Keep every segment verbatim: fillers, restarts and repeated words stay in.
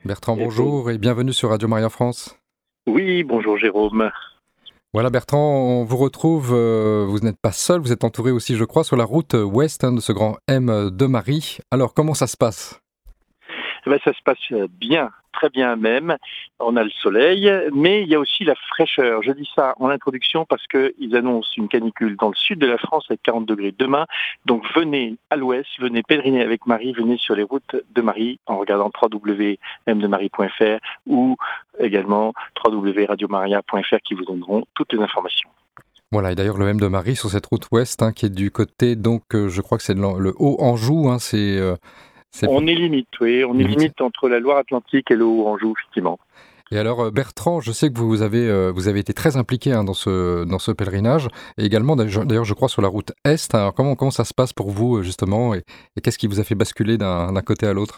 Bertrand, Et donc, bonjour et bienvenue sur Radio Maria France. oui, bonjour Jérôme. Voilà Bertrand, on vous retrouve, euh, vous n'êtes pas seul, vous êtes entouré aussi je crois sur la route ouest hein, de ce grand M de Marie. Alors comment ça se passe? Eh ben, ça se passe bien, très bien même. On a le soleil, mais il y a aussi la fraîcheur. Je dis ça en introduction parce qu'ils annoncent une canicule dans le sud de la France avec quarante degrés demain. Donc venez à l'ouest, venez pèleriner avec Marie, venez sur les routes de Marie en regardant w w w point m de marie point f r ou également w w w point radio maria point f r qui vous donneront toutes les informations. Voilà, et d'ailleurs le M de Marie sur cette route ouest hein, qui est du côté, donc euh, je crois que c'est le, le Haut-Anjou, hein, c'est... euh, c'est On est limite, oui, on est limite. limite entre la Loire-Atlantique et le Haut-Anjou, effectivement. Et alors euh, Bertrand, je sais que vous avez, euh, vous avez été très impliqué hein, dans, ce, dans ce pèlerinage, et également d'ailleurs d'ailleurs, je crois sur la route Est. Alors comment, comment ça se passe pour vous euh, justement, et, et qu'est-ce qui vous a fait basculer d'un d'un côté à l'autre?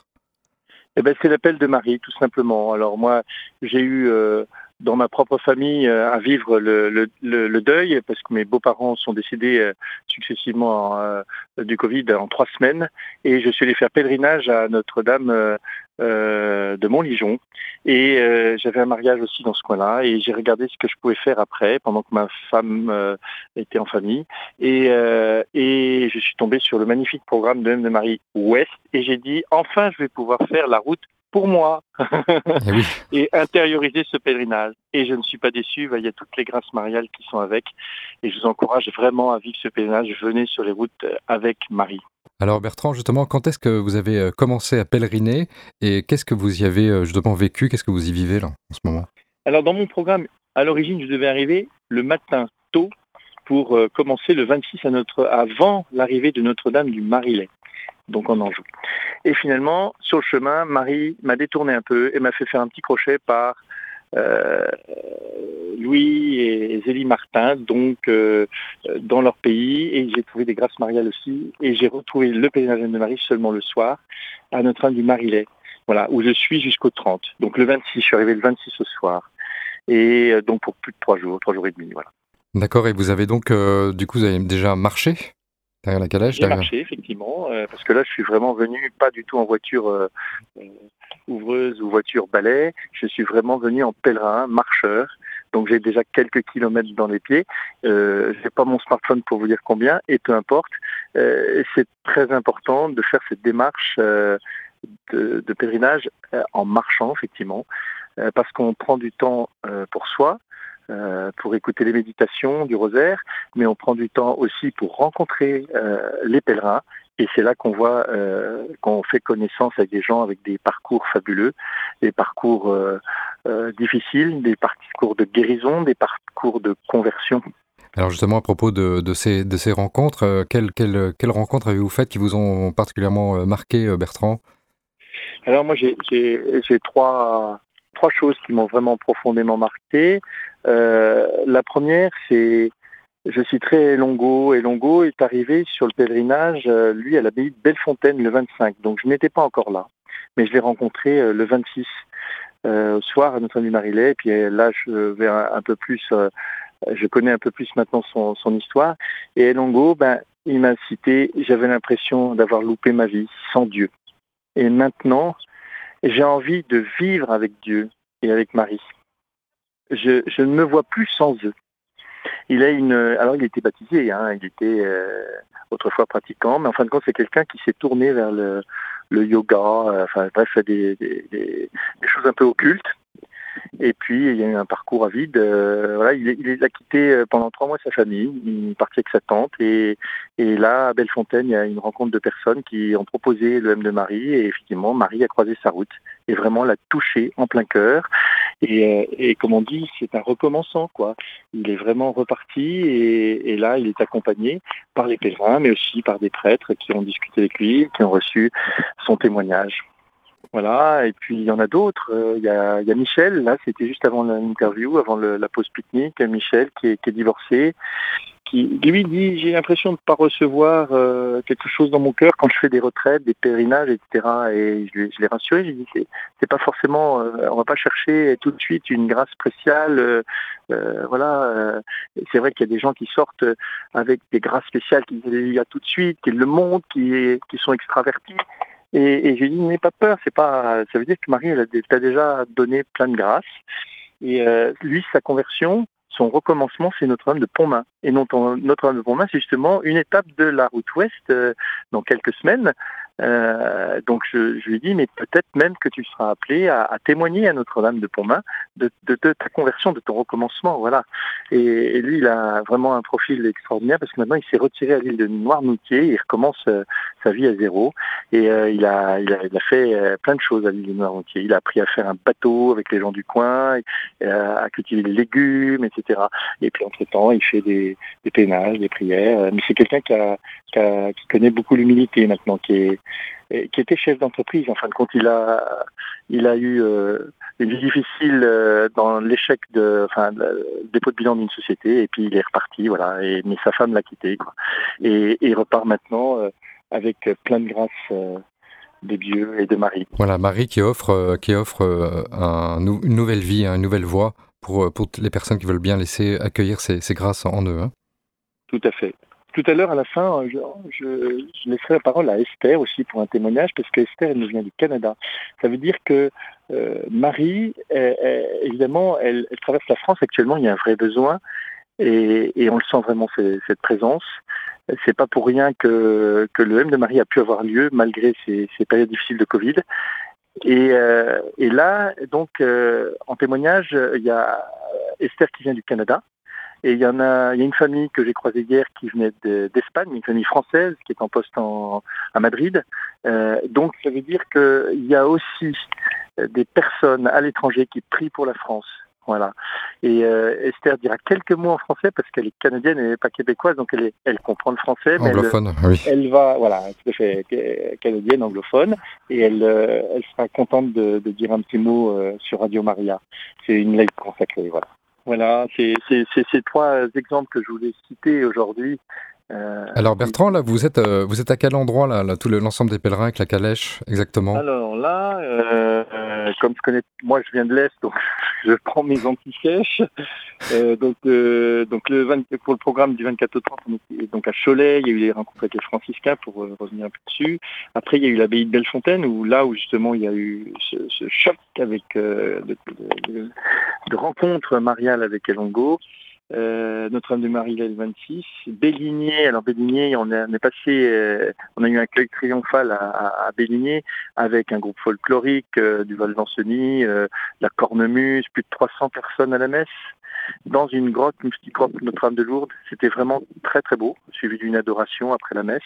Eh ben, c'est l'appel de Marie, tout simplement. Alors moi, j'ai eu euh, dans ma propre famille euh, à vivre le, le, le, le deuil, parce que mes beaux-parents sont décédés euh, successivement euh, du Covid en trois semaines, et je suis allé faire pèlerinage à Notre-Dame euh, euh, de Montligeon, et euh, j'avais un mariage aussi dans ce coin-là, et j'ai regardé ce que je pouvais faire après, pendant que ma femme euh, était en famille, et, euh, et je suis tombé sur le magnifique programme de M de Marie Ouest, et j'ai dit, enfin, je vais pouvoir faire la route pour moi Eh oui. et intérioriser ce pèlerinage. Et je ne suis pas déçu, il y a toutes les grâces mariales qui sont avec, et je vous encourage vraiment à vivre ce pèlerinage. Venez sur les routes avec Marie. Alors Bertrand, justement, quand est-ce que vous avez euh, commencé à pèleriner et qu'est-ce que vous y avez euh, justement vécu? Qu'est-ce que vous y vivez là en ce moment? Alors dans mon programme, à l'origine, je devais arriver le matin tôt pour euh, commencer le vingt-six à notre, avant l'arrivée de Notre-Dame du Marillet, donc en Anjou. Et finalement, sur le chemin, Marie m'a détourné un peu et m'a fait faire un petit crochet par euh, Louis et Zélie Martin, donc euh, dans leur pays, et j'ai trouvé des grâces mariales aussi, et j'ai retrouvé le pèlerinage de Marie seulement le soir, à Notre-Dame du Marillet, voilà, où je suis jusqu'au trente. Donc le vingt-six, je suis arrivé le vingt-six au soir, et euh, donc pour plus de trois jours, trois jours et demi, voilà. D'accord, et vous avez donc, euh, du coup, vous avez déjà marché derrière la calèche J'ai derrière... marché, effectivement, euh, parce que là, je suis vraiment venu, pas du tout en voiture euh, euh, ouvreuse ou voiture balai, je suis vraiment venu en pèlerin, marcheur, donc j'ai déjà quelques kilomètres dans les pieds, euh, je n'ai pas mon smartphone pour vous dire combien, et peu importe, euh, c'est très important de faire cette démarche euh, de, de pèlerinage euh, en marchant, effectivement, euh, parce qu'on prend du temps euh, pour soi, Euh, pour écouter les méditations du rosaire, mais on prend du temps aussi pour rencontrer euh, les pèlerins, et c'est là qu'on voit euh, qu'on fait connaissance avec des gens avec des parcours fabuleux, des parcours euh, euh, difficiles, des parcours de guérison, des parcours de conversion. Alors justement, à propos de, de, ces, de ces rencontres, euh, quelles quelle, quelle rencontres avez-vous faites qui vous ont particulièrement euh, marqué, euh, Bertrand? Alors moi j'ai, j'ai, j'ai trois, trois choses qui m'ont vraiment profondément marqué. Euh, la première, c'est je citerai Longo, et Longo est arrivé sur le pèlerinage, euh, lui, à l'abbaye de Bellefontaine le vingt-cinq. Donc je n'étais pas encore là, mais je l'ai rencontré euh, le vingt-six euh, au soir à Notre-Dame du Marillet. Et puis euh, là, je vais un, un peu plus, euh, je connais un peu plus maintenant son, son histoire. Et Longo, ben, il m'a cité, j'avais l'impression d'avoir loupé ma vie sans Dieu. Et maintenant, j'ai envie de vivre avec Dieu et avec Marie. Je, je ne me vois plus sans eux. Il a une, alors il était baptisé, hein, il était euh, autrefois pratiquant, mais en fin de compte c'est quelqu'un qui s'est tourné vers le, le yoga, euh, enfin bref des, des, des, des choses un peu occultes. Et puis il y a eu un parcours à vide. Euh, voilà, il, il a quitté pendant trois mois sa famille, il est parti avec sa tante, et, et là à Bellefontaine il y a une rencontre de personnes qui ont proposé le M de Marie, et effectivement Marie a croisé sa route et vraiment l'a touché en plein cœur. Et, et comme on dit, c'est un recommençant, quoi. Il est vraiment reparti, et, et là, il est accompagné par les pèlerins, mais aussi par des prêtres qui ont discuté avec lui, qui ont reçu son témoignage. Voilà, et puis il y en a d'autres. Il y a, il y a Michel, là, c'était juste avant l'interview, avant le, la pause pique-nique. Michel qui est, qui est divorcé, qui lui dit j'ai l'impression de ne pas recevoir euh, quelque chose dans mon cœur quand je fais des retraites, des pèlerinages, et cetera. Et je, je l'ai rassuré, j'ai dit c'est, c'est pas forcément, euh, on va pas chercher tout de suite une grâce spéciale. Euh, euh, voilà, euh, c'est vrai qu'il y a des gens qui sortent avec des grâces spéciales qu'il y a tout de suite, qui le montrent, qui, qui sont extravertis. Et, et je lui ai dit, n'aie pas peur, c'est pas, ça veut dire que Marie, elle t'a déjà donné plein de grâce. Et euh, lui, sa conversion, son recommencement, c'est Notre-Dame de Pontmain. Et Notre-Dame de Pontmain, c'est justement une étape de la route ouest euh, dans quelques semaines. Euh, donc je, je lui ai dit, mais peut-être même que tu seras appelé à, à témoigner à Notre-Dame de Pontmain de, de, de ta conversion, de ton recommencement, voilà. Et, et lui, il a vraiment un profil extraordinaire parce que maintenant, il s'est retiré à l'île de Noirmoutier, il recommence euh, sa vie à zéro et euh, il, a, il, a, il a fait euh, plein de choses à l'île de Noirmoutier. Il a appris à faire un bateau avec les gens du coin, et, euh, à cultiver des légumes, et cetera. Et puis entre-temps, il fait des, des pénages, des prières. Mais c'est quelqu'un qui, a, qui, a, qui connaît beaucoup l'humilité maintenant, qui est qui était chef d'entreprise. En fin de compte, il a, il a eu euh, une vie difficile euh, dans l'échec de, enfin, le dépôt de bilan d'une société, et puis il est reparti, voilà. Et, mais sa femme l'a quitté, quoi. Et, et il repart maintenant euh, avec plein de grâce euh, de Dieu et de Marie. Voilà, Marie qui offre, euh, qui offre euh, un, une nouvelle vie, hein, une nouvelle voie pour, pour les personnes qui veulent bien laisser accueillir ces, ces grâces en eux. Hein. Tout à fait. Tout à l'heure, à la fin, je, je, je laisserai la parole à Esther aussi pour un témoignage, parce qu'Esther, elle nous vient du Canada. Ça veut dire que euh, Marie, elle, elle, évidemment, elle, elle traverse la France actuellement, il y a un vrai besoin, et, et on le sent vraiment, cette, cette présence. C'est pas pour rien que, que le M de Marie a pu avoir lieu, malgré ces, ces périodes difficiles de Covid. Et, euh, et là, donc, euh, en témoignage, il y a Esther qui vient du Canada. Et il y en a, il y a une famille que j'ai croisée hier qui venait de, d'Espagne, une famille française qui est en poste en, à Madrid. Euh, donc ça veut dire qu'il y a aussi des personnes à l'étranger qui prient pour la France. Voilà. Et euh, Esther dira quelques mots en français parce qu'elle est canadienne, elle n'est pas québécoise, donc elle, est, elle comprend le français. Mais anglophone, elle, oui. Elle va, voilà, tout à fait, canadienne, anglophone, et elle, euh, elle sera contente de, de dire un petit mot euh, sur Radio Maria. C'est une lettre consacrée, voilà. Voilà, c'est, c'est, c'est ces trois exemples que je voulais citer aujourd'hui. Euh, Alors Bertrand, là, vous êtes, euh, vous êtes à quel endroit, là, là tout le, l'ensemble des pèlerins avec la calèche, exactement? Alors là, euh, euh, comme je connais, moi je viens de l'Est, donc je prends mes anti-sèches. Euh, donc, euh, donc le vingt, pour le programme du vingt-quatre au trente, on était donc à Cholet, il y a eu les rencontres avec les franciscains pour euh, revenir un peu dessus. Après, il y a eu l'abbaye de Bellefontaine, où là où justement il y a eu ce, ce choc avec euh, de, de, de, de rencontres mariales avec Elongo. Euh, Notre-Dame de Marie le vingt-six, Béligné, alors Béligné, on, est, on est passé, euh, on a eu un accueil triomphal à, à, à Béligné avec un groupe folklorique euh, du Val d'Ancenis, euh, la cornemuse, plus de trois cents personnes à la messe, dans une grotte, une petite grotte Notre-Dame de Lourdes. C'était vraiment très très beau, suivi d'une adoration après la messe.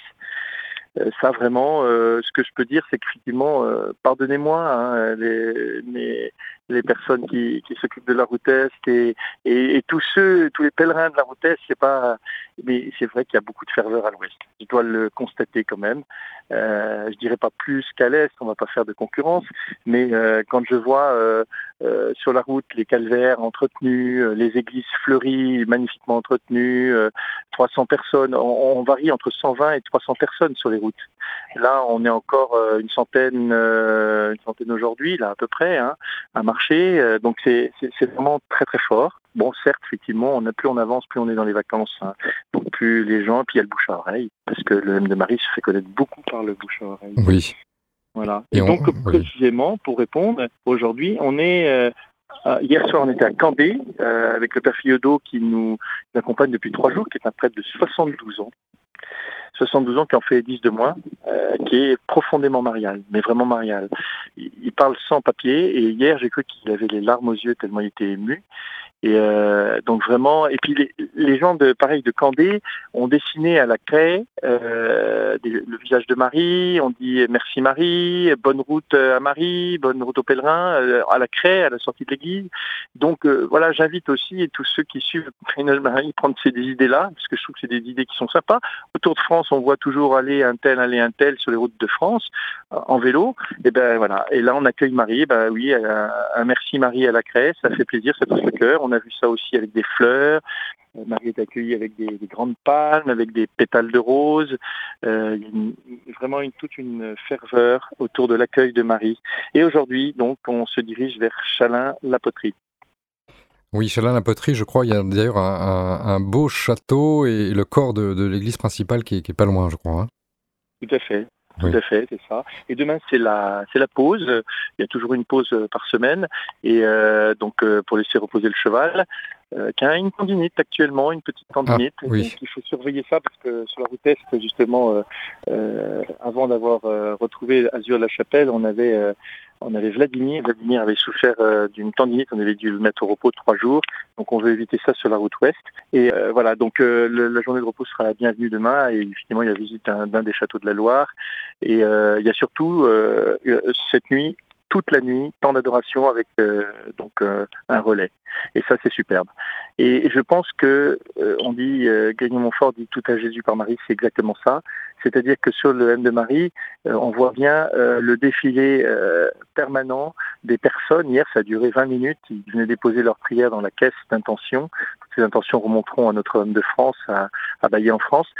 Euh, ça vraiment, euh, ce que je peux dire, c'est qu'effectivement, euh, pardonnez-moi, hein, les, les, les personnes qui, qui s'occupent de la route Est et, et, et tous ceux, tous les pèlerins de la route Est, c'est pas, mais c'est vrai qu'il y a beaucoup de ferveur à l'Ouest. Je dois le constater quand même. Euh, je dirais pas plus qu'à l'Est, on va pas faire de concurrence, mais euh, quand je vois euh, euh, sur la route les calvaires entretenus, euh, les églises fleuries, magnifiquement entretenues, euh, trois cents personnes, on, on varie entre cent vingt et trois cents personnes sur les routes. Là, on est encore euh, une centaine, euh, une centaine aujourd'hui, là à peu près, hein, à marcher. Euh, donc c'est, c'est, c'est vraiment très très fort. Bon, certes, effectivement, on a plus on avance, plus on est dans les vacances, hein. Donc plus les gens, puis il y a le bouche à oreille, parce que le M de Marie se fait connaître beaucoup par le bouche à oreille. Oui. Voilà. Et, et donc on, précisément, oui. Pour répondre, aujourd'hui, on est euh, euh, hier soir, on était à Cambé euh, avec le père Fiodo qui nous accompagne depuis trois jours, qui est un prêtre de soixante-douze ans. soixante-douze ans qui en fait dix de moins, euh, qui est profondément marial, mais vraiment marial. Il, il parle sans papier, et hier j'ai cru qu'il avait les larmes aux yeux tellement il était ému. Et euh, donc vraiment, et puis les, les gens de pareil de Candé ont dessiné à la craie euh, des, le visage de Marie. On dit merci Marie, bonne route à Marie, bonne route aux pèlerins, euh, à la craie, à la sortie de l'église. Donc euh, voilà, j'invite aussi tous ceux qui suivent le pèlerinage de Marie à prendre ces idées-là, parce que je trouve que c'est des idées qui sont sympas. Autour de France, on voit toujours aller un tel, aller un tel sur les routes de France euh, en vélo. Et ben voilà. Et là, on accueille Marie. Ben oui, un, un merci Marie à la craie, ça fait plaisir, ça touche le cœur. On a vu ça aussi avec des fleurs. Marie est accueillie avec des, des grandes palmes, avec des pétales de rose. Euh, il y a une, vraiment une, toute une ferveur autour de l'accueil de Marie. Et aujourd'hui, donc, on se dirige vers Chalain-la-Poterie. Oui, Chalain-la-Poterie, je crois, il y a d'ailleurs un, un, un beau château et le corps de, de l'église principale qui est, qui est pas loin, je crois. Hein. Tout à fait. tout Oui. à fait, c'est ça. Et demain, c'est la, c'est la pause. Il y a toujours une pause euh, par semaine. Et euh, donc, euh, pour laisser reposer le cheval, euh, qui a une tendinite actuellement, une petite Ah, tendinite. oui. Donc, il faut surveiller ça parce que sur la route Est, justement, euh, euh, avant d'avoir euh, retrouvé Azur-la-Chapelle, on avait, euh, on avait Vladimir. Vladimir avait souffert euh, d'une tendinite. On avait dû le mettre au repos trois jours. Donc, on veut éviter ça sur la route Ouest. Et euh, voilà, donc euh, le, la journée de repos sera la bienvenue demain. Et finalement, il y a visite d'un, d'un des châteaux de la Loire. Et euh, il y a surtout euh, cette nuit, toute la nuit, temps d'adoration avec euh, donc euh, un relais. Et ça, c'est superbe. Et je pense que euh, on dit, euh, Grignon Montfort dit tout à Jésus par Marie, c'est exactement ça. C'est-à-dire que sur le M de Marie, euh, on voit bien euh, le défilé euh, permanent des personnes. Hier, ça a duré vingt minutes. Ils venaient déposer leurs prières dans la caisse d'intention. Toutes ces intentions remonteront à Notre-Dame de France, à, à Bailly en France.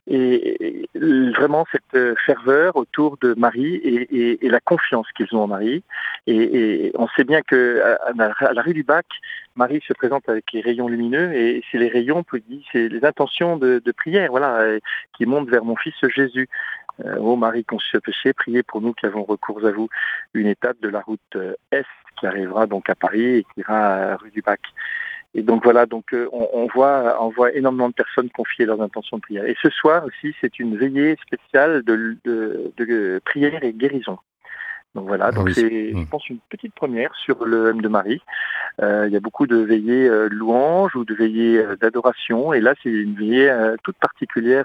Et, et vraiment cette ferveur autour de Marie et, et, et la confiance qu'ils ont en Marie. Et, et on sait bien que à, à la rue du Bac, Marie se présente avec les rayons lumineux et c'est les rayons, on peut dire, c'est les intentions de, de prière, voilà, qui montent vers mon fils Jésus. Euh, ô Marie conçue au péché, priez pour nous qui avons recours à vous. Une étape de la route Est qui arrivera donc à Paris et qui ira à rue du Bac. Et donc voilà, donc euh, on, on voit, on voit énormément de personnes confier leurs intentions de prière. Et ce soir aussi, c'est une veillée spéciale de, de, de prière et guérison. Donc voilà, Ah donc oui. c'est, Mmh. je pense, une petite première sur le M de Marie. Euh, il y a beaucoup de veillées euh, de louanges ou de veillées euh, d'adoration, et là c'est une veillée euh, toute particulière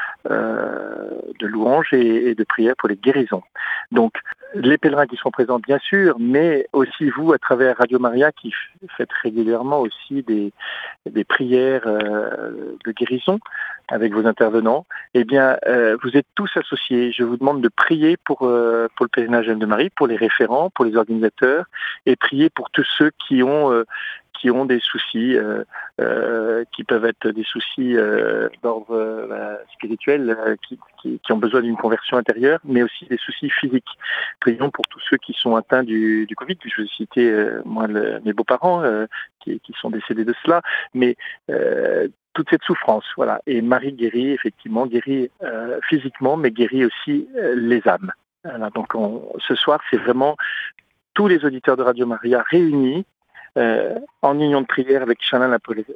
euh, de louanges et, et de prière pour les guérisons. Donc les pèlerins qui sont présents, bien sûr, mais aussi vous, à travers Radio Maria, qui f- faites régulièrement aussi des, des prières euh, de guérison avec vos intervenants, eh bien, euh, vous êtes tous associés. Je vous demande de prier pour, euh, pour le pèlerinage M de Marie, pour les référents, pour les organisateurs, et prier pour tous ceux qui ont, euh, qui ont des soucis, euh, euh, qui peuvent être des soucis euh, d'ordre euh, spirituel, euh, qui, qui, qui ont besoin d'une conversion intérieure, mais aussi des soucis physiques. Prions pour tous ceux qui sont atteints du, du Covid. Je vais citer euh, moi le, mes beaux-parents euh, qui, qui sont décédés de cela, mais euh, toute cette souffrance, voilà. Et Marie guérit, effectivement, guérit euh, physiquement, mais guérit aussi euh, les âmes. Voilà, donc on, ce soir, c'est vraiment tous les auditeurs de Radio Maria réunis euh, en union de prière avec Chalin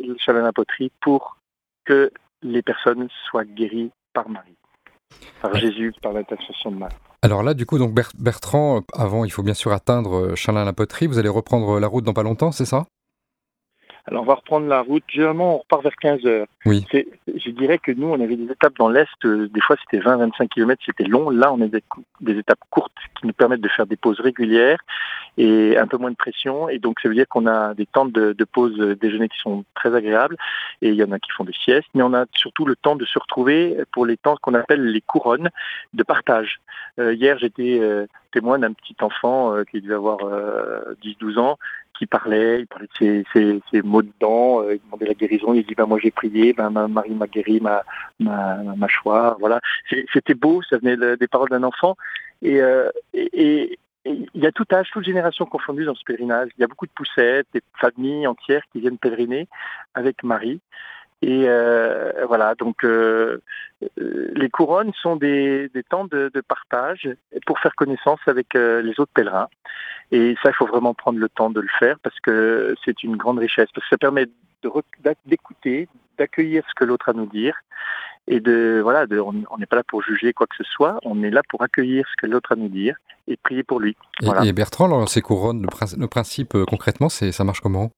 la Poterie pour que les personnes soient guéries par Marie, par Jésus, par l'intercession de Marie. Alors là, du coup, donc Ber- Bertrand, euh, avant, il faut bien sûr atteindre Chalin-la-Poterie. Vous allez reprendre la route dans pas longtemps, c'est ça? Alors on va reprendre la route, généralement on repart vers quinze heures. Oui. C'est, je dirais que nous on avait des étapes dans l'Est, euh, des fois c'était vingt à vingt-cinq kilomètres, c'était long. Là on a des, des étapes courtes qui nous permettent de faire des pauses régulières et un peu moins de pression. Et donc ça veut dire qu'on a des temps de, de pause déjeuner qui sont très agréables et il y en a qui font des siestes, mais on a surtout le temps de se retrouver pour les temps qu'on appelle les couronnes de partage. Euh, hier j'étais euh, témoin d'un petit enfant euh, qui devait avoir euh, dix douze ans, qui parlait, il parlait de ses, ses, ses maux de dents, euh, il demandait la guérison, il dit ben moi j'ai prié, ben ma Marie m'a guéri ma, ma, ma mâchoire, voilà. C'était beau, ça venait de, des paroles d'un enfant. Et, euh, et, et il y a tout âge, toute génération confondue dans ce pèlerinage. Il y a beaucoup de poussettes, des familles entières qui viennent pèleriner avec Marie. Et euh, voilà, donc euh, les couronnes sont des, des temps de, de partage pour faire connaissance avec euh, les autres pèlerins. Et ça, il faut vraiment prendre le temps de le faire parce que c'est une grande richesse, parce que ça permet de, d'écouter, d'accueillir ce que l'autre a à nous dire. Et de voilà, de, on n'est pas là pour juger quoi que ce soit, on est là pour accueillir ce que l'autre a à nous dire et prier pour lui. Et, voilà. et Bertrand, alors, ces couronnes, le, princi- le principe euh, concrètement, c'est, ça marche comment?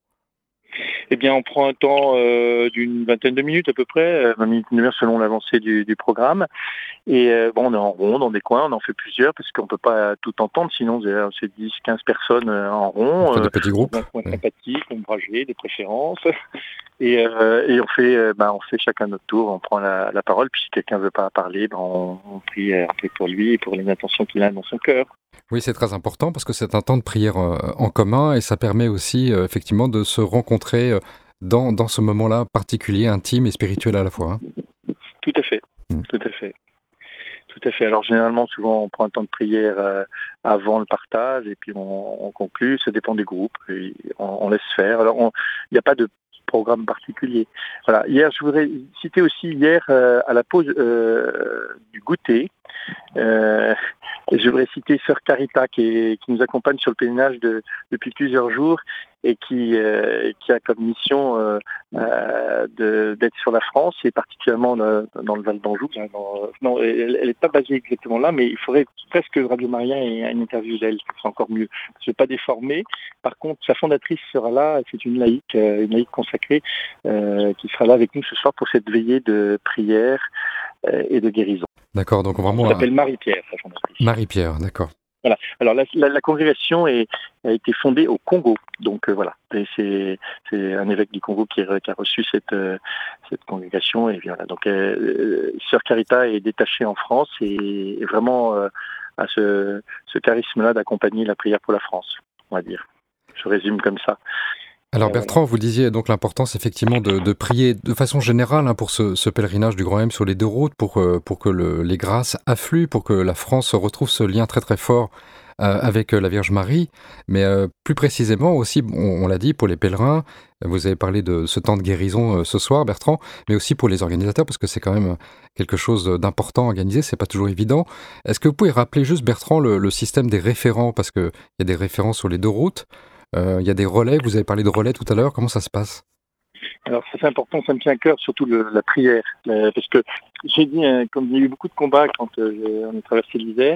Eh bien, on prend un temps euh, d'une vingtaine de minutes à peu près, vingt minutes, une heure selon l'avancée du, du programme. Et euh, bon, on est en rond dans des coins, on en fait plusieurs parce qu'on peut pas tout entendre, sinon c'est dix, quinze personnes en rond. On fait euh, des petits groupes. dans un coin sympathique, ombragé, des préférences. Et, euh, et on fait, euh, ben, on fait chacun notre tour, on prend la, la parole, puis si quelqu'un veut pas parler, ben, on, on, prie, on prie pour lui et pour les intentions qu'il a dans son cœur. Oui, c'est très important parce que c'est un temps de prière euh, en commun et ça permet aussi euh, effectivement de se rencontrer euh, dans, dans ce moment-là particulier, intime et spirituel à la fois. Hein. Tout à fait, mmh. tout à fait. Tout à fait. Alors généralement, souvent, on prend un temps de prière euh, avant le partage et puis on, on conclut. Ça dépend des groupes. Et on, on laisse faire. Alors, il n'y a pas de programme particulier. Voilà. Hier, je voudrais citer aussi hier euh, à la pause euh, du goûter. Euh, je voudrais citer Sœur Carita qui, est, qui nous accompagne sur le pèlerinage de, depuis plusieurs jours et qui, euh, qui a comme mission euh, euh, de, d'être sur la France et particulièrement dans, dans le Val d'Anjou. Dans, non, elle n'est pas basée exactement là, mais il faudrait presque que Radio Maria ait une interview d'elle, c'est encore mieux. Je ne vais pas déformer. Par contre, sa fondatrice sera là, c'est une laïque, une laïque consacrée euh, qui sera là avec nous ce soir pour cette veillée de prière euh, et de guérison. D'accord, donc vraiment... Elle s'appelle Marie-Pierre, sa fondatrice. Marie-Pierre, d'accord. Voilà. Alors la, la, la congrégation est, a été fondée au Congo, donc euh, voilà. Et c'est, c'est un évêque du Congo qui, qui a reçu cette, euh, cette congrégation et voilà. Donc euh, Sœur Carita est détachée en France et, et vraiment euh, à ce, ce charisme-là d'accompagner la prière pour la France, on va dire. Je résume comme ça. Alors Bertrand, vous disiez donc l'importance effectivement de, de prier de façon générale hein, pour ce, ce pèlerinage du Grand M sur les deux routes, pour, euh, pour que le, les grâces affluent, pour que la France retrouve ce lien très très fort euh, avec euh, la Vierge Marie, mais euh, plus précisément aussi, on, on l'a dit, pour les pèlerins, vous avez parlé de ce temps de guérison euh, ce soir Bertrand, mais aussi pour les organisateurs, parce que c'est quand même quelque chose d'important à organiser, c'est pas toujours évident. Est-ce que vous pouvez rappeler juste Bertrand le, le système des référents, parce qu'il y a des référents sur les deux routes. Il euh, y a des relais, vous avez parlé de relais tout à l'heure, comment ça se passe? Alors ça c'est important, ça me tient à cœur, surtout le, la prière, euh, parce que j'ai dit, hein, comme il y a eu beaucoup de combats quand euh, on a traversé l'hiver,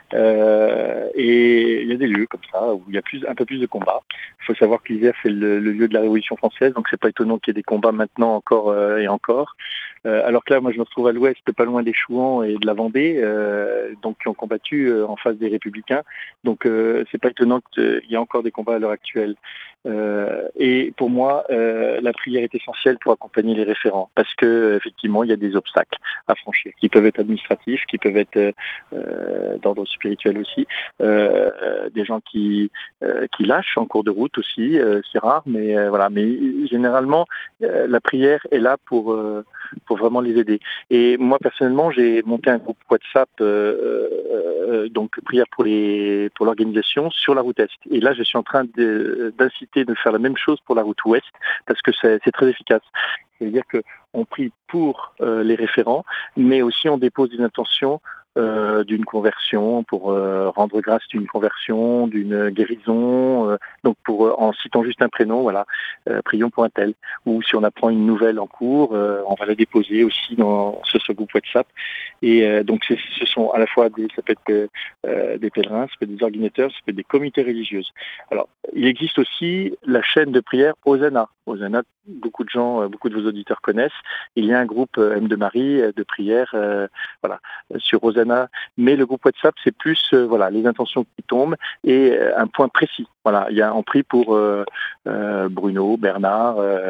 euh, et il y a des lieux comme ça où il y a plus, un peu plus de combats. Il faut savoir que l'hiver c'est le, le lieu de la Révolution française, donc c'est pas étonnant qu'il y ait des combats maintenant encore euh, et encore. Euh, alors que là, moi je me retrouve à l'ouest, pas loin des Chouans et de la Vendée, euh, donc qui ont combattu euh, en face des Républicains. Donc euh, c'est pas étonnant qu'il y ait encore des combats à l'heure actuelle. Euh, et pour moi, euh, la prière est essentielle pour accompagner les référents, parce que effectivement, il y a des obstacles à franchir, qui peuvent être administratifs, qui peuvent être euh, d'ordre spirituel aussi, euh, euh, des gens qui euh, qui lâchent en cours de route aussi, euh, c'est rare, mais euh, voilà. Mais généralement, euh, la prière est là pour euh, pour vraiment les aider. Et moi personnellement, j'ai monté un groupe WhatsApp, euh, euh, donc prière pour les pour l'organisation sur la route Est. Et là, je suis en train de, d'inciter de faire la même chose pour la route Ouest, parce que c'est, c'est très efficace. C'est-à-dire qu'on prie pour euh, les référents, mais aussi on dépose des intentions euh, d'une conversion, pour euh, rendre grâce d'une conversion, d'une guérison, euh, donc pour euh, en citant juste un prénom, voilà, euh, prions pour un tel. Ou si on apprend une nouvelle en cours, euh, on va la déposer aussi dans ce, ce groupe WhatsApp. Et euh, donc c'est, ce sont à la fois des, ça peut être euh, des pèlerins, ça peut être des organisateurs, ça peut être des comités religieuses. Alors il existe aussi la chaîne de prière Hosanna. Hosanna, beaucoup de gens, beaucoup de vos auditeurs connaissent. Il y a un groupe M de Marie de prière, euh, voilà, sur Hosanna. Mais le groupe WhatsApp, c'est plus, euh, voilà, les intentions qui tombent et euh, un point précis. Voilà, il y a on prie pour euh, euh, Bruno, Bernard, euh,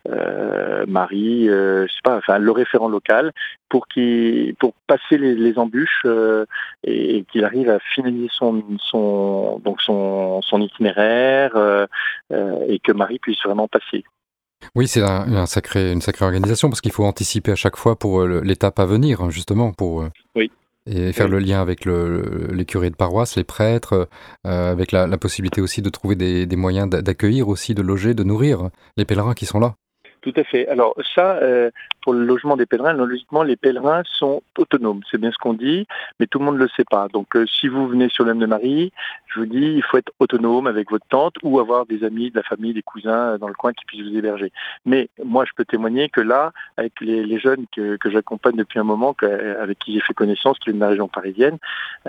euh, Marie, euh, je sais pas, enfin le référent local, pour qu'il, pour passer les, les embûches euh, et, et qu'il arrive à finaliser son, son donc son, son itinéraire euh, euh, et que Marie puisse vraiment passer. Oui, c'est un, un sacré, une sacrée organisation parce qu'il faut anticiper à chaque fois pour euh, l'étape à venir, hein, justement, pour euh, oui. et faire oui. le lien avec le, les curés de paroisse, les prêtres, euh, avec la, la possibilité aussi de trouver des, des moyens d'accueillir aussi, de loger, de nourrir les pèlerins qui sont là. Tout à fait. Alors ça, euh, pour le logement des pèlerins, logiquement, les pèlerins sont autonomes. C'est bien ce qu'on dit, mais tout le monde ne le sait pas. Donc euh, si vous venez sur l'M de Marie, je vous dis, il faut être autonome avec votre tante ou avoir des amis, de la famille, des cousins dans le coin qui puissent vous héberger. Mais moi, je peux témoigner que là, avec les, les jeunes que, que j'accompagne depuis un moment, que, avec qui j'ai fait connaissance, qui viennent de la région parisienne,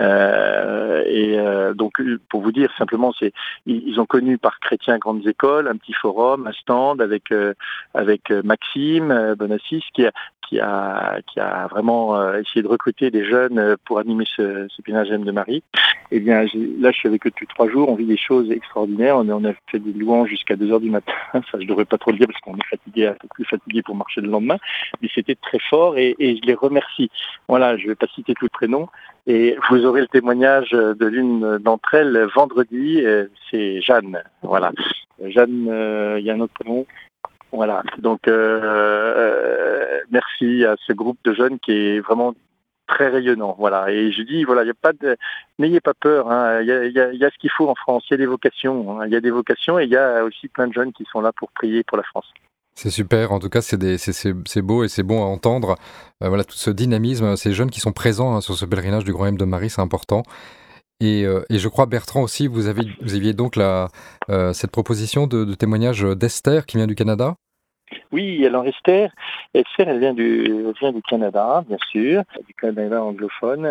euh, et euh, donc pour vous dire simplement, c'est ils, ils ont connu par Chrétien Grandes Écoles un petit forum, un stand avec euh, avec Maxime Bonassis qui a, qui a, qui a vraiment euh, essayé de recruter des jeunes pour animer ce, ce pèlerinage M de Marie. Eh bien, j'ai, là, je suis avec eux depuis trois jours, on vit des choses extraordinaires. On a, on a fait des louanges jusqu'à deux heures du matin. Ça, je devrais pas trop le dire parce qu'on est fatigué, un peu plus fatigué pour marcher le lendemain. Mais c'était très fort et, et je les remercie. Voilà, je vais pas citer tout le prénom. Et vous aurez le témoignage de l'une d'entre elles vendredi. C'est Jeanne. Voilà. Jeanne, il euh, y a un autre prénom. Voilà, donc euh, euh, merci à ce groupe de jeunes qui est vraiment très rayonnant. Voilà, et je dis voilà, il y a pas de, n'ayez pas peur. Hein, il y a, il y a, il y a ce qu'il faut en France. Il y a des vocations, hein, il y a des vocations et il y a aussi plein de jeunes qui sont là pour prier pour la France. C'est super, en tout cas, c'est des c'est c'est c'est beau et c'est bon à entendre. Heu, voilà, tout ce dynamisme, ces jeunes qui sont présents, hein, sur ce pèlerinage du Grand M de Marie, c'est important et heu et je crois, Bertrand, aussi, vous avez vous aviez donc la, heu, cette proposition de de témoignage, d'Esther qui vient du Canada? Oui, alors Esther, Esther, elle vient du, elle vient du Canada, bien sûr, du Canada anglophone.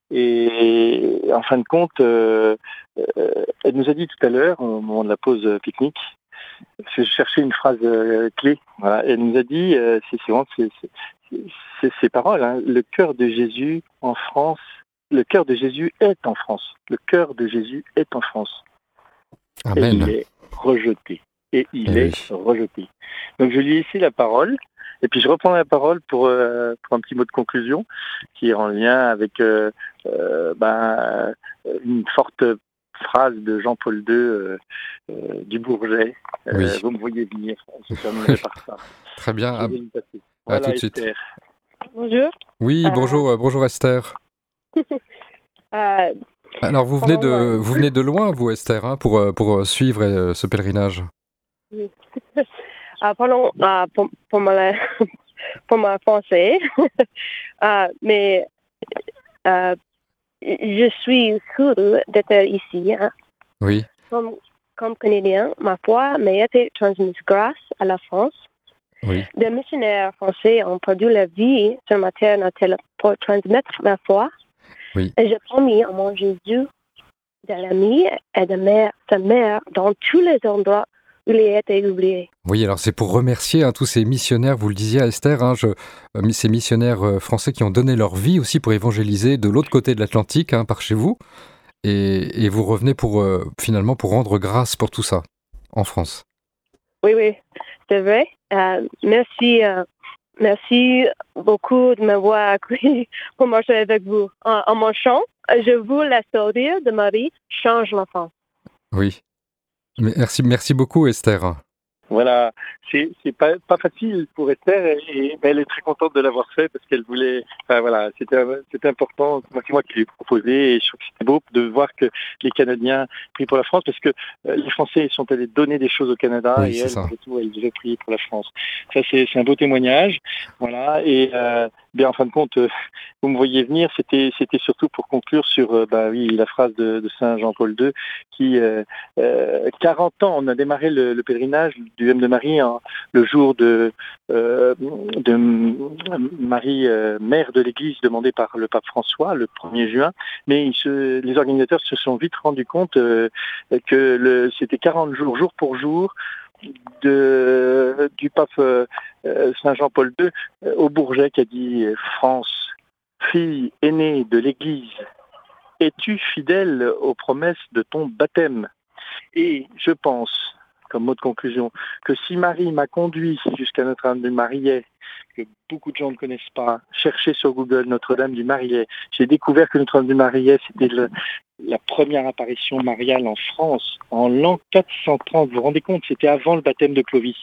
Et en fin de compte, euh, euh, elle nous a dit tout à l'heure, au moment de la pause pique-nique, parce que je cherchais une phrase euh, clé. Voilà, elle nous a dit, euh, c'est c'est vraiment c'est- c'est- c'est ces paroles, hein, le cœur de Jésus en France, le cœur de Jésus est en France. Le cœur de Jésus est en France. Et il Amen. est rejeté. Et il Eh oui. est rejeté. Donc je lui ai laissé la parole. Et puis je reprends la parole pour, euh, pour un petit mot de conclusion qui est en lien avec euh, euh, ben, une forte phrase de Jean-Paul deux euh, euh, du Bourget. Euh, Oui. vous me voyez venir. Je terminerai par ça. Très bien, Je à vais me passer. à tout Voilà de suite. Esther. Bonjour. Oui, Euh, bonjour, heu, bonjour Esther. euh, Alors vous venez pendant, de euh, vous venez de loin, vous, Esther, hein, pour, heu, pour, heu, suivre, heu, ce pèlerinage? oui. Euh, pardon euh, pour, pour, ma, pour ma français, euh, mais euh, je suis heureux d'être ici. Hein. Oui, Comme, comme Canadien, ma foi m'a été transmise grâce à la France. oui, Des missionnaires français ont perdu la vie sur ma terre natale pour transmettre ma foi. oui. Et j'ai promis à mon Jésus de l'ami et de mère, sa mère dans tous les endroits où il a été oublié. Oui, alors c'est pour remercier, hein, tous ces missionnaires, vous le disiez, Esther, hein, je heu, ces missionnaires, heu, français qui ont donné leur vie aussi pour évangéliser de l'autre côté de l'Atlantique, hein, par chez vous et et vous revenez pour, heu, finalement pour rendre grâce pour tout ça, en France. Oui, oui, c'est vrai. Euh, merci, euh, merci beaucoup de m'avoir accueilli pour marcher avec vous. En, en marchant, je vous laisse sourire de Marie change l'enfant. Oui. Merci merci beaucoup, Esther. Voilà, c'est c'est pas pas facile pour Esther et, et elle est très contente de l'avoir fait parce qu'elle voulait. Enfin voilà, c'était c'était important. Moi c'est moi qui lui ai proposé et je trouve que c'était beau de voir que les Canadiens prient pour la France parce que euh, les Français sont allés donner des choses au Canada Oui, et c'est elle ça. surtout elle devait prier pour la France. Ça c'est c'est un beau témoignage. Voilà et euh, bien en fin de compte euh, vous me voyez venir. C'était c'était surtout pour conclure sur euh, bah oui la phrase de, de Saint Jean-Paul deux qui euh, euh, quarante ans on a démarré le, le pèlerinage du M de Marie hein, le jour de, euh, de Marie, euh, mère de l'Église, demandée par le pape François le premier juin. Mais il se, les organisateurs se sont vite rendus compte euh, que le, c'était quarante jours, jour pour jour, de, du pape euh, Saint Jean-Paul deux euh, au Bourget qui a dit France, fille aînée de l'Église, es-tu fidèle aux promesses de ton baptême? Et je pense, comme mot de conclusion, que si Marie m'a conduit jusqu'à Notre-Dame du Marillet, que beaucoup de gens ne connaissent pas, cherchez sur Google Notre-Dame du Marillet, j'ai découvert que Notre-Dame du Marillet, c'était le, la première apparition mariale en France en l'an quatre cent trente. Vous vous rendez compte, c'était avant le baptême de Clovis.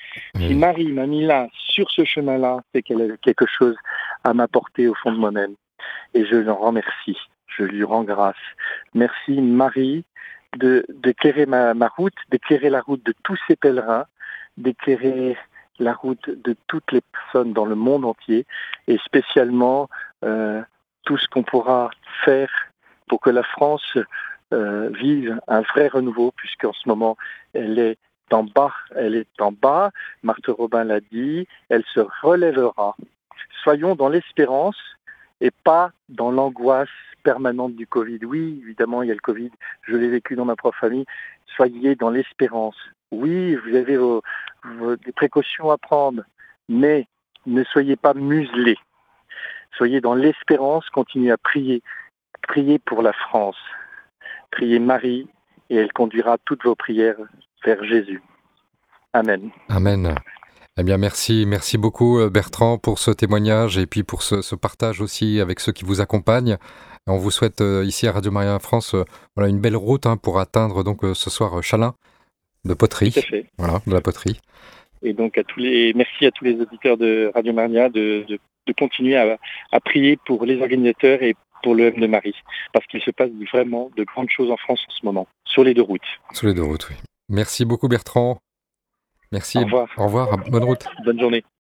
Si Oui. Marie m'a mis là, sur ce chemin-là, c'est qu'elle avait quelque chose à m'apporter au fond de moi-même. Et je l'en remercie. Je lui rends grâce. Merci Marie de, d'éclairer ma, ma route, d'éclairer la route de tous ces pèlerins, d'éclairer la route de toutes les personnes dans le monde entier et spécialement euh, tout ce qu'on pourra faire pour que la France euh, vive un vrai renouveau puisqu'en ce moment elle est en bas, elle est en bas, Marthe Robin l'a dit, elle se relèvera. Soyons dans l'espérance et pas dans l'angoisse permanente du Covid. Oui, évidemment, il y a le Covid, je l'ai vécu dans ma propre famille. Soyez dans l'espérance. Oui, vous avez vos, vos, des précautions à prendre, mais ne soyez pas muselés. Soyez dans l'espérance, continuez à prier. Priez pour la France. Priez Marie et elle conduira toutes vos prières vers Jésus. Amen. Amen. Eh bien, merci, merci beaucoup, euh, Bertrand, pour ce témoignage et puis pour ce, ce partage aussi avec ceux qui vous accompagnent. On vous souhaite euh, ici à Radio Maria France euh, voilà, une belle route hein, pour atteindre donc euh, ce soir euh, Chalin de Tout à poterie. fait. Voilà, de la poterie. Et donc à tous les merci à tous les auditeurs de Radio Maria de, de, de continuer à, à prier pour les organisateurs et pour le M de Marie, parce qu'il se passe vraiment de grandes choses en France en ce moment, sur les deux routes. Sur les deux routes, oui. Merci beaucoup, Bertrand. Merci, Au revoir. au revoir, bonne route. Bonne journée.